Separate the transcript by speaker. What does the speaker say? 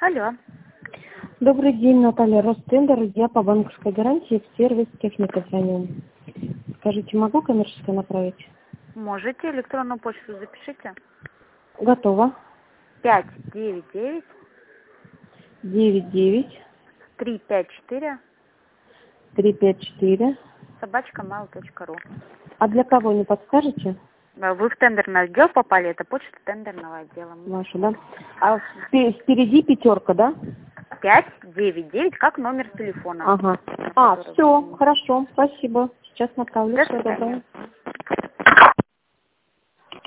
Speaker 1: Алло.
Speaker 2: Добрый день, Наталья Ростендер. Я по банковской гарантии в сервис техника звоню. Скажите, могу коммерческое направить?
Speaker 1: Можете, электронную почту запишите.
Speaker 2: Готово.
Speaker 1: 599
Speaker 2: 99
Speaker 1: 354
Speaker 2: 354.
Speaker 1: @mail.ru.
Speaker 2: А для кого, не подскажете?
Speaker 1: Вы в тендерный отдел попали, это почта тендерного отдела.
Speaker 2: Ваша, да? А впереди пятерка, да?
Speaker 1: 599, как номер телефона.
Speaker 2: Ага. Все, хорошо, спасибо. Сейчас направлю.
Speaker 1: До
Speaker 2: Всего
Speaker 1: свидания.
Speaker 2: доброго.